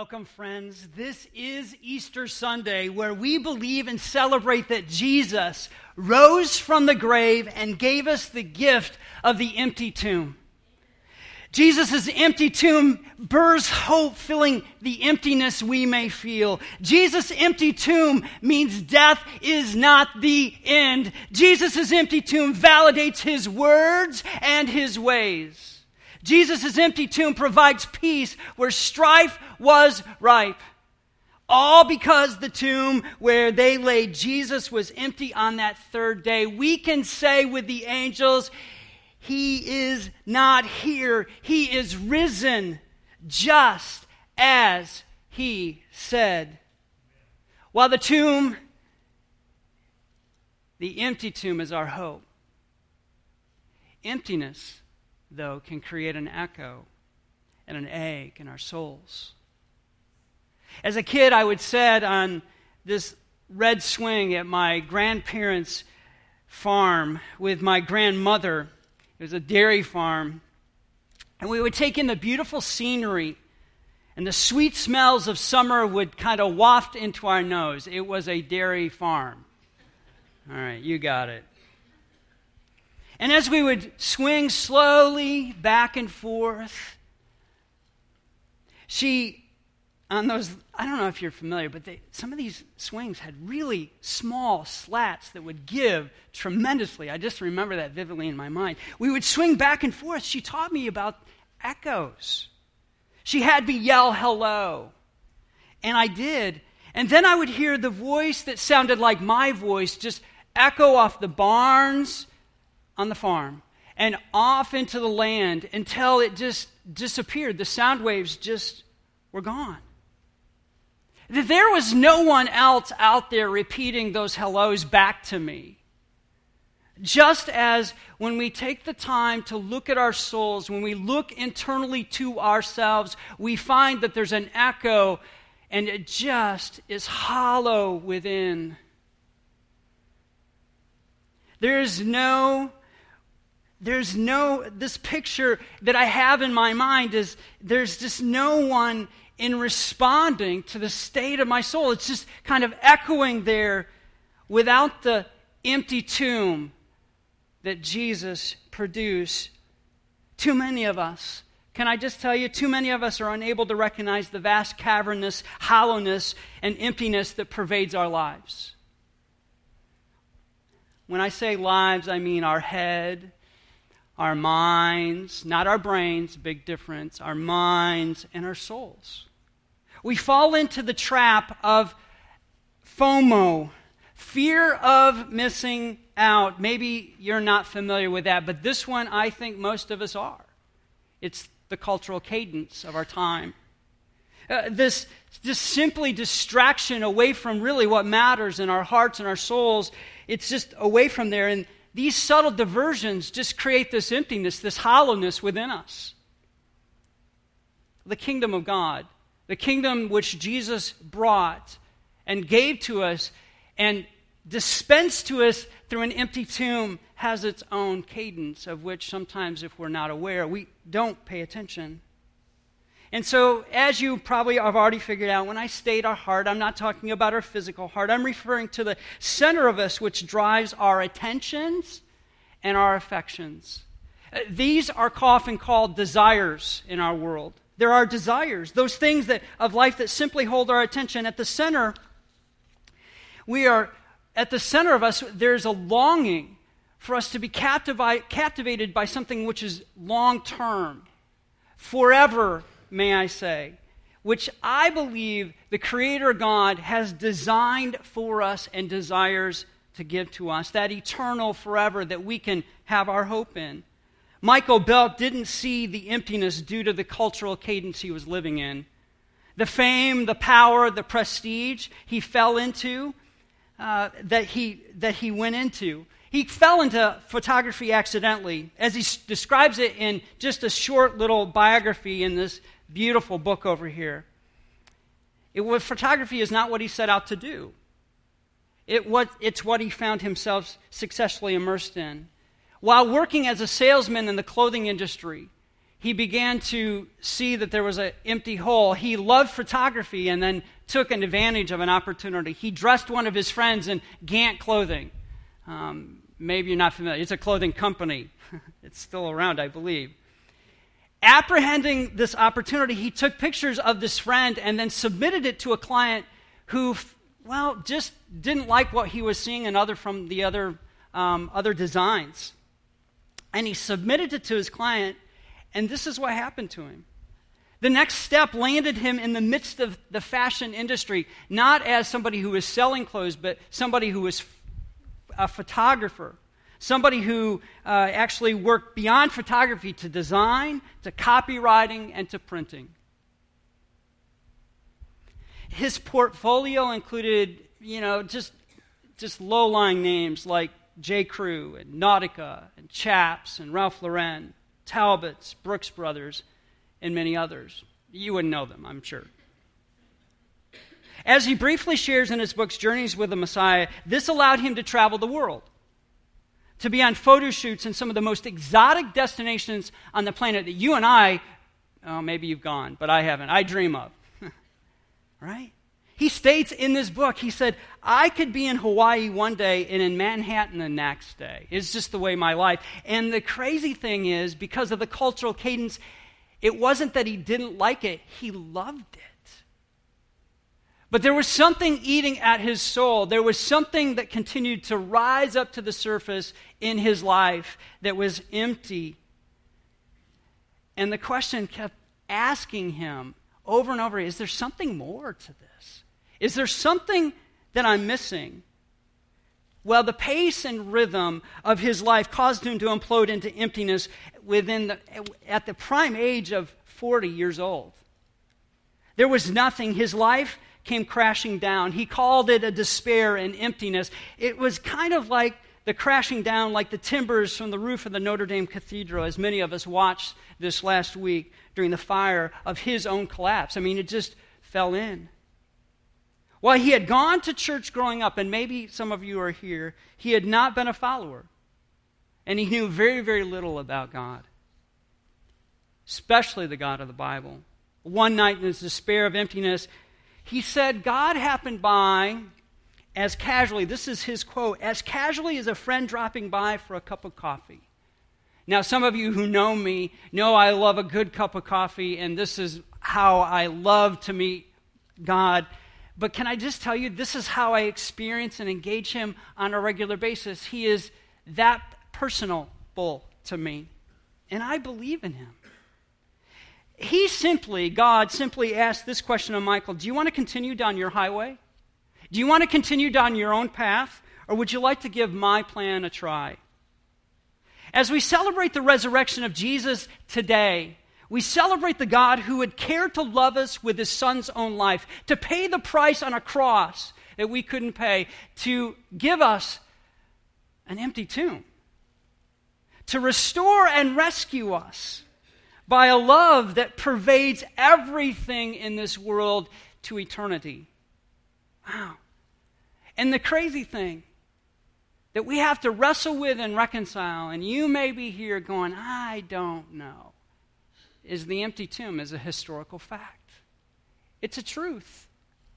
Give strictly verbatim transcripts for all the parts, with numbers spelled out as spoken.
Welcome, friends. This is Easter Sunday, where we believe and celebrate that Jesus rose from the grave and gave us the gift of the empty tomb. Jesus' empty tomb bursts hope, filling the emptiness we may feel. Jesus' empty tomb means death is not the end. Jesus' empty tomb validates his words and his ways. Jesus' empty tomb provides peace where strife was ripe. All because the tomb where they laid Jesus was empty on that third day. We can say with the angels, He is not here. He is risen, just as He said. While the tomb, the empty tomb is our hope. Emptiness, though, can create an echo and an ache in our souls. As a kid, I would sit on this red swing at my grandparents' farm with my grandmother. It was a dairy farm. And we would take in the beautiful scenery, and the sweet smells of summer would kind of waft into our nose. It was a dairy farm. All right, you got it. And as we would swing slowly back and forth, she, on those, I don't know if you're familiar, but they, some of these swings had really small slats that would give tremendously. I just remember that vividly in my mind. We would swing back and forth. She taught me about echoes. She had me yell hello, and I did. And then I would hear the voice that sounded like my voice just echo off the barns on the farm and off into the land until it just disappeared. The sound waves just were gone. There was no one else out there repeating those hellos back to me. Just as when we take the time to look at our souls, when we look internally to ourselves, we find that there's an echo and it just is hollow within. There's no There's no, this picture that I have in my mind is, there's just no one in responding to the state of my soul. It's just kind of echoing there without the empty tomb that Jesus produced. Too many of us, can I just tell you, too many of us are unable to recognize the vast cavernous hollowness and emptiness that pervades our lives. When I say lives, I mean our head, our minds, not our brains, big difference, our minds and our souls. We fall into the trap of FOMO, fear of missing out. Maybe you're not familiar with that, but this one I think most of us are. It's the cultural cadence of our time. Uh, this just simply distraction away from really what matters in our hearts and our souls. It's just away from there, and these subtle diversions just create this emptiness, this hollowness within us. The kingdom of God, the kingdom which Jesus brought and gave to us and dispensed to us through an empty tomb, has its own cadence, of which sometimes, if we're not aware, we don't pay attention. And so, as you probably have already figured out, when I state our heart, I'm not talking about our physical heart. I'm referring to the center of us, which drives our attentions and our affections. These are often called desires in our world. There are desires, those things that of life that simply hold our attention. At the center, we are, at the center of us, there's a longing for us to be captivi- captivated by something which is long-term, forever, may I say, which I believe the Creator God has designed for us and desires to give to us, that eternal forever that we can have our hope in. Michael Belk didn't see the emptiness due to the cultural cadence he was living in. The fame, the power, the prestige he fell into, uh, that he that he went into. He fell into photography accidentally, as he s- describes it in just a short little biography in this beautiful book over here. It was, photography is not what he set out to do. It was, it's what he found himself successfully immersed in. While working as a salesman in the clothing industry, he began to see that there was an empty hole. He loved photography and then took an advantage of an opportunity. He dressed one of his friends in Gant clothing. Um, maybe you're not familiar. It's a clothing company. It's still around, I believe. Apprehending this opportunity, he took pictures of this friend and then submitted it to a client who, well, just didn't like what he was seeing and other from the other um, other designs. And he submitted it to his client, and this is what happened to him. The next step landed him in the midst of the fashion industry, not as somebody who was selling clothes, but somebody who was a photographer. Somebody who uh, actually worked beyond photography to design, to copywriting, and to printing. His portfolio included, you know, just, just low-lying names like J. Crew and Nautica and Chaps and Ralph Lauren, Talbots, Brooks Brothers, and many others. You wouldn't know them, I'm sure. As he briefly shares in his books, Journeys with the Messiah, this allowed him to travel the world, to be on photo shoots in some of the most exotic destinations on the planet that you and I, oh, maybe you've gone, but I haven't, I dream of. Right? He states in this book, he said, I could be in Hawaii one day and in Manhattan the next day. It's just the way my life. And the crazy thing is, because of the cultural cadence, it wasn't that he didn't like it, he loved it. But there was something eating at his soul. There was something that continued to rise up to the surface in his life that was empty. And the question kept asking him over and over, is there something more to this? Is there something that I'm missing? Well, the pace and rhythm of his life caused him to implode into emptiness within the, at the prime age of forty years old. There was nothing. His life came crashing down. He called it a despair and emptiness. It was kind of like the crashing down, like the timbers from the roof of the Notre Dame Cathedral, as many of us watched this last week during the fire of his own collapse. I mean, it just fell in. While he had gone to church growing up, and maybe some of you are here, he had not been a follower. And he knew very, very little about God, especially the God of the Bible. One night in his despair of emptiness, he said, God happened by as casually, this is his quote, as casually as a friend dropping by for a cup of coffee. Now, some of you who know me know I love a good cup of coffee, and this is how I love to meet God. But can I just tell you, this is how I experience and engage him on a regular basis. He is that personable to me, and I believe in him. He simply, God simply asked this question of Michael, do you want to continue down your highway? Do you want to continue down your own path? Or would you like to give my plan a try? As we celebrate the resurrection of Jesus today, we celebrate the God who would care to love us with his son's own life, to pay the price on a cross that we couldn't pay, to give us an empty tomb, to restore and rescue us by a love that pervades everything in this world to eternity. Wow. And the crazy thing that we have to wrestle with and reconcile, and you may be here going, I don't know, is the empty tomb is a historical fact. It's a truth.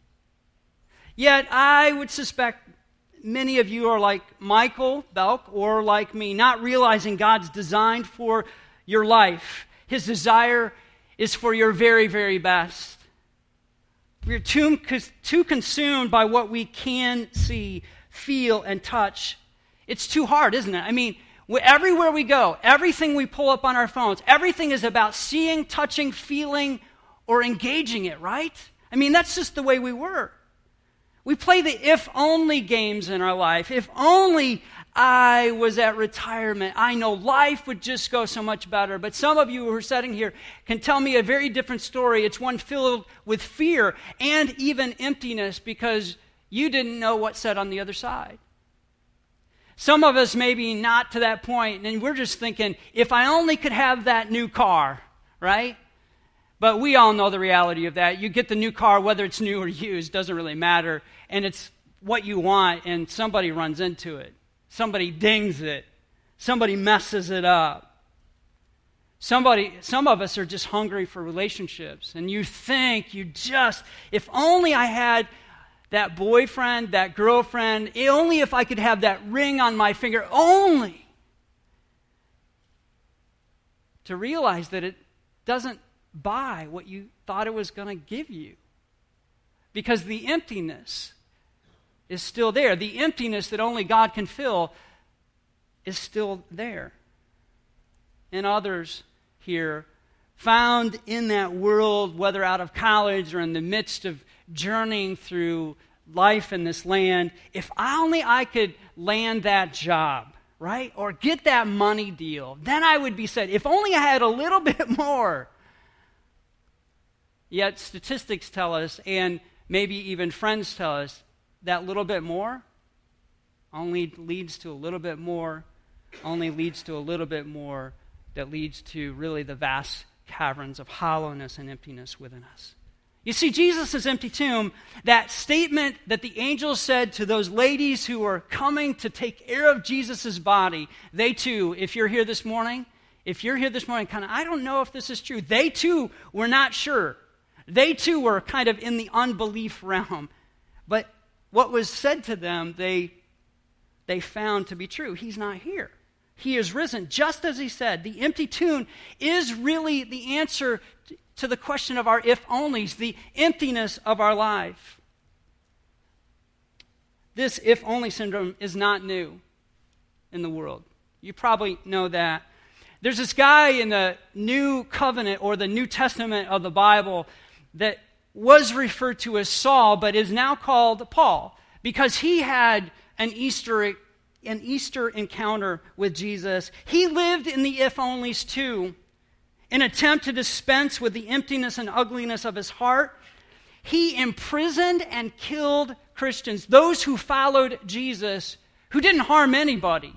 Yet I would suspect many of you are like Michael Belk or like me, not realizing God's design for your life. His desire is for your very, very best. We're too, too consumed by what we can see, feel, and touch. It's too hard, isn't it? I mean, everywhere we go, everything we pull up on our phones, everything is about seeing, touching, feeling, or engaging it, right? I mean, that's just the way we were. We play the if-only games in our life. If only I was at retirement, I know life would just go so much better. But some of you who are sitting here can tell me a very different story. It's one filled with fear and even emptiness because you didn't know what sat on the other side. Some of us maybe not to that point, and we're just thinking, if I only could have that new car, right? But we all know the reality of that. You get the new car, whether it's new or used, doesn't really matter. And it's what you want, and somebody runs into it. Somebody dings it. Somebody messes it up. Somebody, some of us are just hungry for relationships, and you think you just, if only I had that boyfriend, that girlfriend, only if I could have that ring on my finger, only. To realize that it doesn't buy what you thought it was going to give you. Because the emptiness is still there. The emptiness that only God can fill is still there. And others here, found in that world, whether out of college or in the midst of journeying through life in this land, if only I could land that job, right? Or get that money deal, then I would be set. If only I had a little bit more. Yet statistics tell us, and maybe even friends tell us, that little bit more only leads to a little bit more, only leads to a little bit more, that leads to really the vast caverns of hollowness and emptiness within us. You see, Jesus' empty tomb, that statement that the angels said to those ladies who were coming to take care of Jesus' body, they too, if you're here this morning, if you're here this morning, kind of, I don't know if this is true. They too were not sure. They too were kind of in the unbelief realm. But what was said to them, they, they found to be true. He's not here. He is risen, just as he said. The empty tomb is really the answer to the question of our if-onlys, the emptiness of our life. This if-only syndrome is not new in the world. You probably know that. There's this guy in the New Covenant or the New Testament of the Bible that was referred to as Saul, but is now called Paul, because he had an Easter an Easter encounter with Jesus. He lived in the if-onlys too. In an attempt to dispense with the emptiness and ugliness of his heart, he imprisoned and killed Christians, those who followed Jesus, who didn't harm anybody.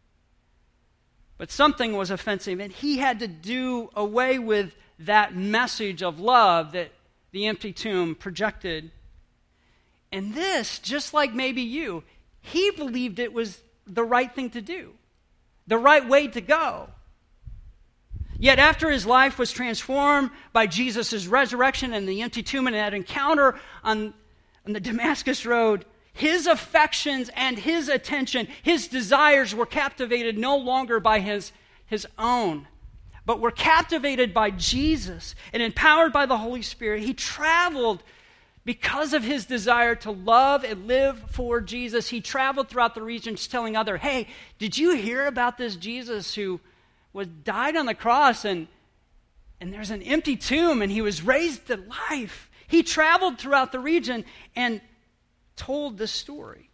But something was offensive, and he had to do away with that message of love that the empty tomb projected. And this, just like maybe you, he believed it was the right thing to do, the right way to go. Yet after his life was transformed by Jesus' resurrection and the empty tomb and that encounter on, on the Damascus Road, his affections and his attention, his desires were captivated no longer by his, his own, but were captivated by Jesus and empowered by the Holy Spirit. He traveled because of his desire to love and live for Jesus. He traveled throughout the regions telling others, hey, did you hear about this Jesus who was died on the cross and, and there's an empty tomb and he was raised to life? He traveled throughout the region and told the story.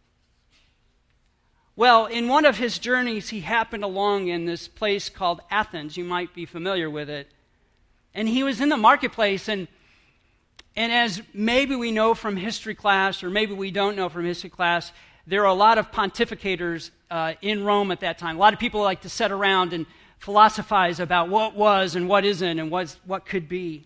Well, in one of his journeys, he happened along in this place called Athens. You might be familiar with it. And he was in the marketplace, and And as maybe we know from history class, or maybe we don't know from history class, there are a lot of pontificators uh, in Rome at that time. A lot of people like to sit around and philosophize about what was and what isn't and what's, what could be.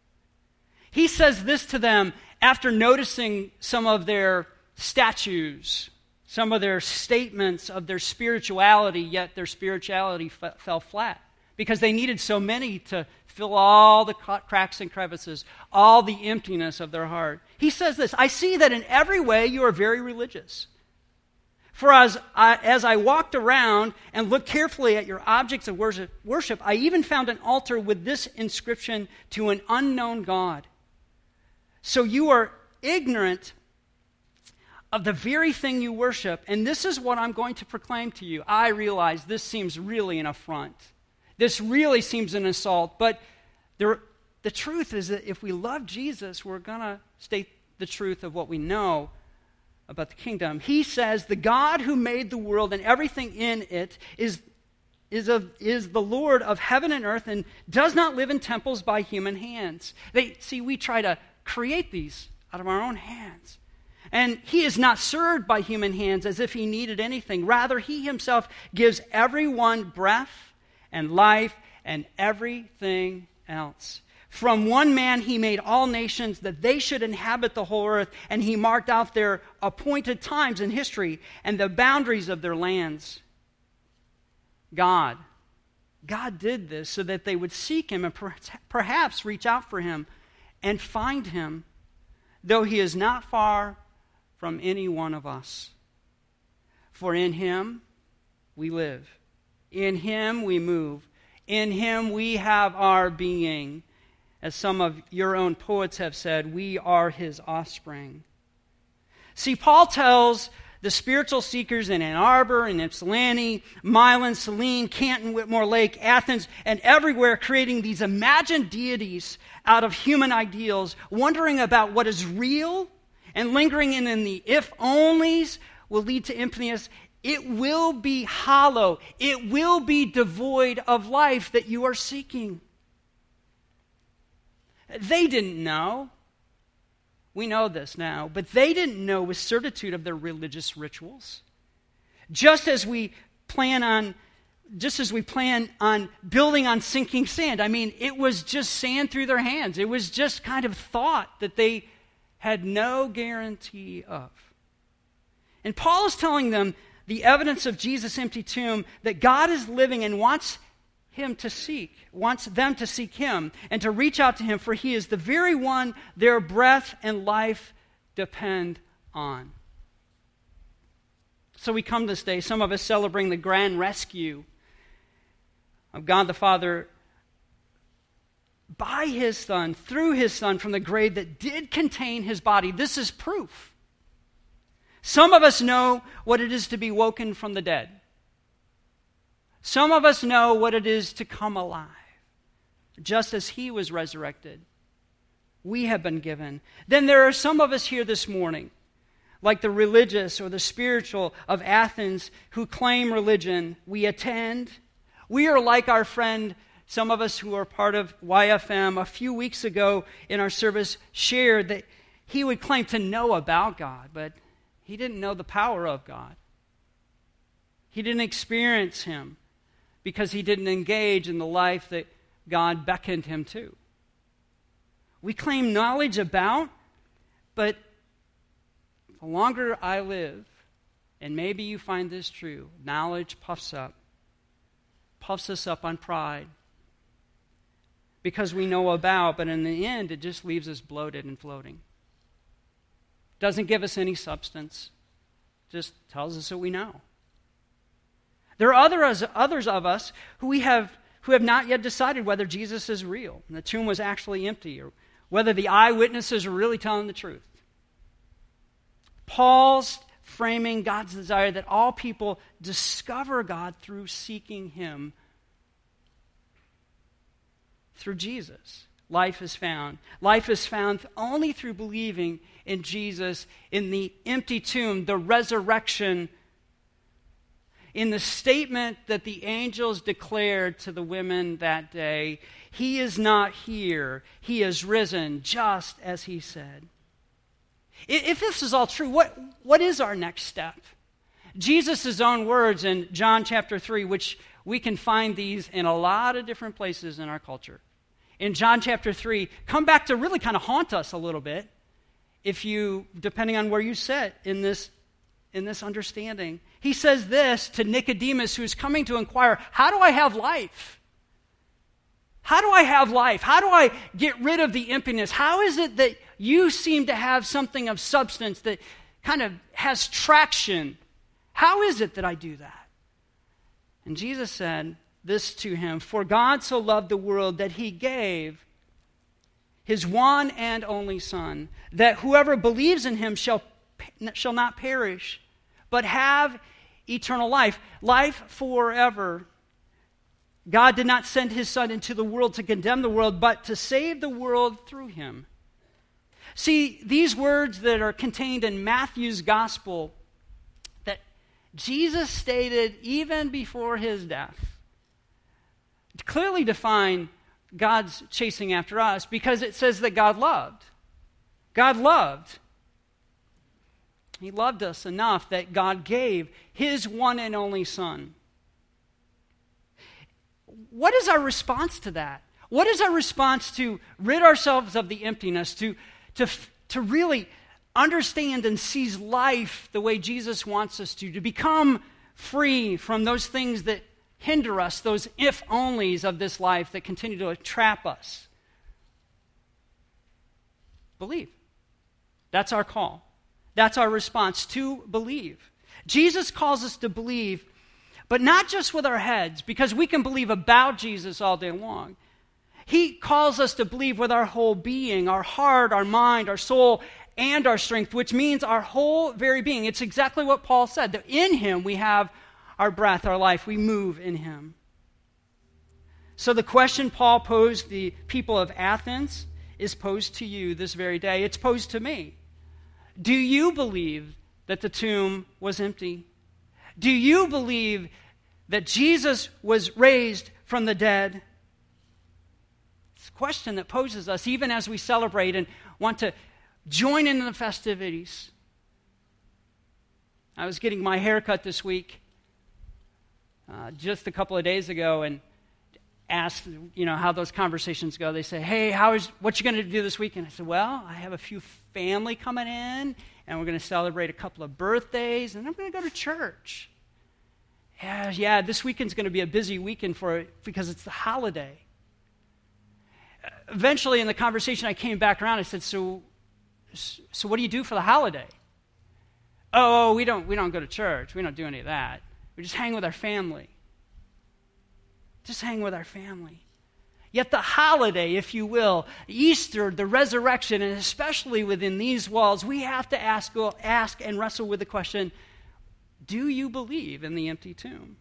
He says this to them after noticing some of their statues, some of their statements of their spirituality, yet their spirituality f- fell flat because they needed so many to fill all the cracks and crevices, all the emptiness of their heart. He says this, I see that in every way you are very religious. For as I, as I walked around and looked carefully at your objects of worship, worship, I even found an altar with this inscription, to an unknown God. So you are ignorant of the very thing you worship, and this is what I'm going to proclaim to you. I realize this seems really an affront. This really seems an assault, but there, the truth is that if we love Jesus, we're going to state the truth of what we know about the kingdom. He says, the God who made the world and everything in it is, is, of, is the Lord of heaven and earth and does not live in temples by human hands. They, see, we try to create these out of our own hands. And he is not served by human hands as if he needed anything. Rather, he himself gives everyone breath and life, and everything else. From one man he made all nations that they should inhabit the whole earth, and he marked out their appointed times in history and the boundaries of their lands. God, God did this so that they would seek him and perhaps reach out for him and find him, though he is not far from any one of us. For in him we live, in him we move, in him we have our being. As some of your own poets have said, we are his offspring. See, Paul tells the spiritual seekers in Ann Arbor, in Ypsilanti, Milan, Saline, Canton, Whitmore Lake, Athens, and everywhere, creating these imagined deities out of human ideals, wondering about what is real and lingering in, in the if-onlys will lead to emptiness. It will be hollow. It will be devoid of life that you are seeking. They didn't know. We know this now, but they didn't know with certitude of their religious rituals. Just as we plan on, just as we plan on building on sinking sand. I mean, it was just sand through their hands. It was just kind of thought that they had no guarantee of. And Paul is telling them the evidence of Jesus' empty tomb, that God is living and wants him to seek, wants them to seek him and to reach out to him, for he is the very one their breath and life depend on. So we come this day, some of us celebrating the grand rescue of God the Father by his Son, through his Son, from the grave that did contain his body. This is proof. Some of us know what it is to be woken from the dead. Some of us know what it is to come alive. Just as he was resurrected, we have been given. Then there are some of us here this morning, like the religious or the spiritual of Athens, who claim religion. We attend. We are like our friend, some of us who are part of Y F M a few weeks ago in our service shared that he would claim to know about God, but he didn't know the power of God. He didn't experience him because he didn't engage in the life that God beckoned him to. We claim knowledge about, but the longer I live, and maybe you find this true, knowledge puffs up, puffs us up on pride, because we know about, but in the end, it just leaves us bloated and floating. Doesn't give us any substance, just tells us what we know. There are others, others of us who we have who have not yet decided whether Jesus is real and the tomb was actually empty, or whether the eyewitnesses are really telling the truth. Paul's framing God's desire that all people discover God through seeking him through Jesus. Life is found. Life is found only through believing in Jesus, in the empty tomb, the resurrection, in the statement that the angels declared to the women that day, he is not here, he is risen, just as he said. If this is all true, what, what is our next step? Jesus' own words in John chapter three, which we can find these in a lot of different places in our culture. In John chapter three, come back to really kind of haunt us a little bit, if you, depending on where you sit in this in this understanding. He says this to Nicodemus, who is coming to inquire, how do I have life? How do I have life? How do I get rid of the emptiness? How is it that you seem to have something of substance that kind of has traction? How is it that I do that? And Jesus said this to him, for God so loved the world that he gave his one and only Son, that whoever believes in him shall, shall not perish, but have eternal life, life forever. God did not send his Son into the world to condemn the world, but to save the world through him. See, these words that are contained in Matthew's gospel that Jesus stated even before his death clearly define God's chasing after us, because it says that God loved. God loved. He loved us enough that God gave his one and only Son. What is our response to that? What is our response to rid ourselves of the emptiness, to, to, to really understand and seize life the way Jesus wants us to, to become free from those things that hinder us, those if-onlys of this life that continue to trap us. Believe. That's our call. That's our response, to believe. Jesus calls us to believe, but not just with our heads, because we can believe about Jesus all day long. He calls us to believe with our whole being, our heart, our mind, our soul, and our strength, which means our whole very being. It's exactly what Paul said, that in him we have our breath, our life. We move in him. So the question Paul posed the people of Athens is posed to you this very day. It's posed to me. Do you believe that the tomb was empty? Do you believe that Jesus was raised from the dead? It's a question that poses us even as we celebrate and want to join in the festivities. I was getting my hair cut this week, uh, just a couple of days ago, and asked, you know, how those conversations go. They say, hey, how is, what you going to do this weekend? I said, well, I have a few family coming in, and we're going to celebrate a couple of birthdays, and I'm going to go to church. Yeah, yeah, this weekend's going to be a busy weekend for it because it's the holiday. Eventually, in the conversation, I came back around. I said, so, so what do you do for the holiday? Oh, we don't, we don't go to church. We don't do any of that. We just hang with our family. Just hang with our family. Yet the holiday, if you will, Easter, the resurrection, and especially within these walls, we have to ask, ask and wrestle with the question, do you believe in the empty tomb?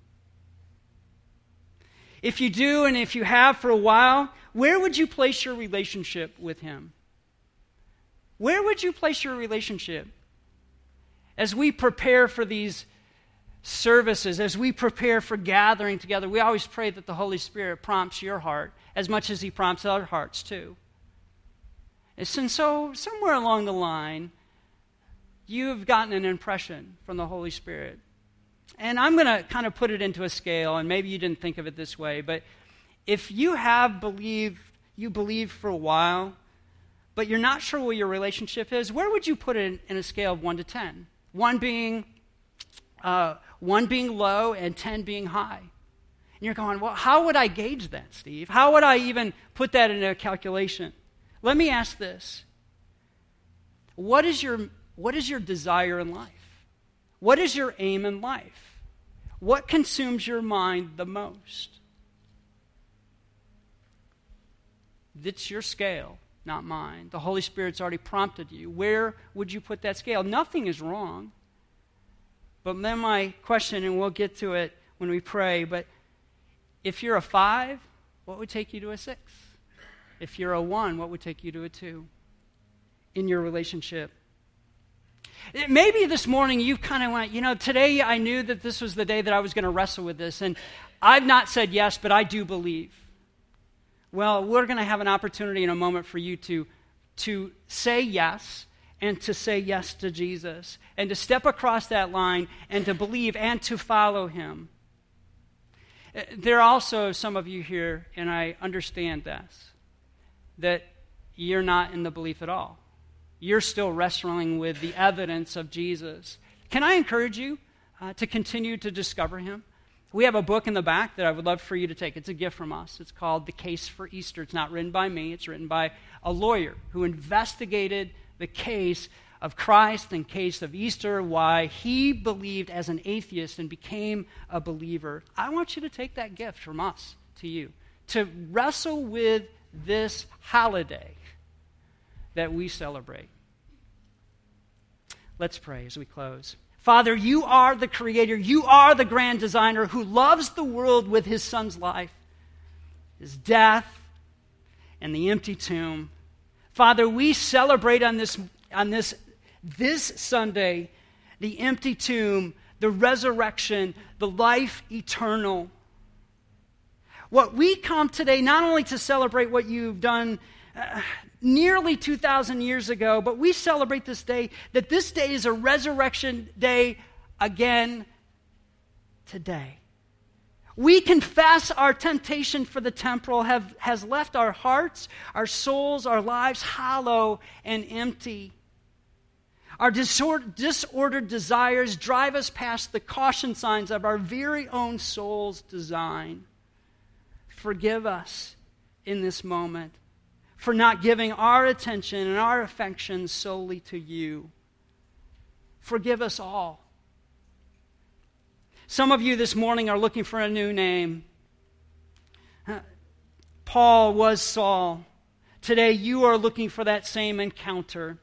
If you do, and if you have for a while, where would you place your relationship with him? Where would you place your relationship? As we prepare for these services, as we prepare for gathering together, we always pray that the Holy Spirit prompts your heart as much as he prompts our hearts too. And so somewhere along the line, you've gotten an impression from the Holy Spirit. And I'm going to kind of put it into a scale, and maybe you didn't think of it this way, but if you have believed, you believed for a while, but you're not sure what your relationship is, where would you put it in, in a scale of one to ten? One being uh, one being low and ten being high. And you're going, well, how would I gauge that, Steve? How would I even put that into a calculation? Let me ask this. What is your, what is your desire in life? What is your aim in life? What consumes your mind the most? It's your scale, not mine. The Holy Spirit's already prompted you. Where would you put that scale? Nothing is wrong. But then my question, and we'll get to it when we pray, but if you're a five, what would take you to a six? If you're a one, what would take you to a two in your relationship? Maybe this morning you kind of went, you know, today I knew that this was the day that I was going to wrestle with this, and I've not said yes, but I do believe. Well, we're going to have an opportunity in a moment for you to, to say yes, and to say yes to Jesus, and to step across that line, and to believe, and to follow him. There are also some of you here, and I understand this, that you're not in the belief at all. You're still wrestling with the evidence of Jesus. Can I encourage you uh, to continue to discover him? We have a book in the back that I would love for you to take. It's a gift from us. It's called The Case for Easter. It's not written by me. It's written by a lawyer who investigated the case of Christ and case of Easter, why he believed as an atheist and became a believer. I want you to take that gift from us to you, to wrestle with this holiday that we celebrate. Let's pray as we close. Father, you are the creator. You are the grand designer who loves the world with his son's life, his death, and the empty tomb. Father, we celebrate on this, on this, this Sunday the empty tomb, the resurrection, the life eternal. What we come today not only to celebrate what you've done uh, nearly two thousand years ago, but we celebrate this day, that this day is a resurrection day again today. We confess our temptation for the temporal have, has left our hearts, our souls, our lives hollow and empty. Our disor- disordered desires drive us past the caution signs of our very own soul's design. Forgive us in this moment for not giving our attention and our affection solely to you. Forgive us all. Some of you this morning are looking for a new name. Paul was Saul. Today you are looking for that same encounter.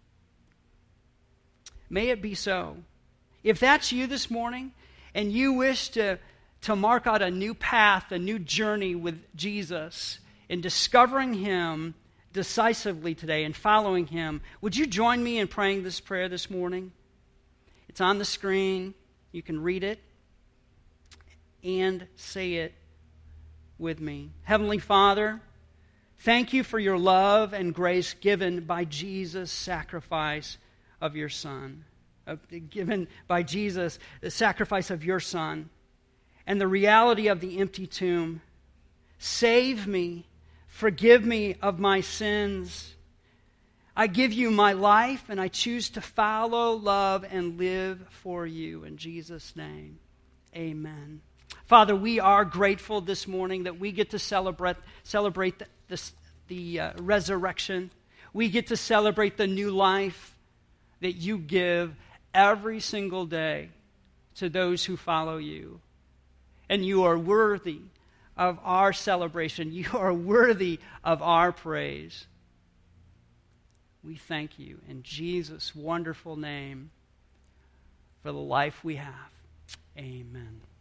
May it be so. If that's you this morning and you wish to, to mark out a new path, a new journey with Jesus in discovering Him decisively today and following Him, would you join me in praying this prayer this morning? It's on the screen. You can read it and say it with me. Heavenly Father, thank you for your love and grace given by Jesus' sacrifice of your Son. Uh, given by Jesus, the sacrifice of your Son, and the reality of the empty tomb. Save me, forgive me of my sins. I give you my life, and I choose to follow, love, and live for you. In Jesus' name, amen. Father, we are grateful this morning that we get to celebrate celebrate the, the, the uh, resurrection. We get to celebrate the new life that you give every single day to those who follow you. And you are worthy of our celebration. You are worthy of our praise. We thank you in Jesus' wonderful name for the life we have. Amen.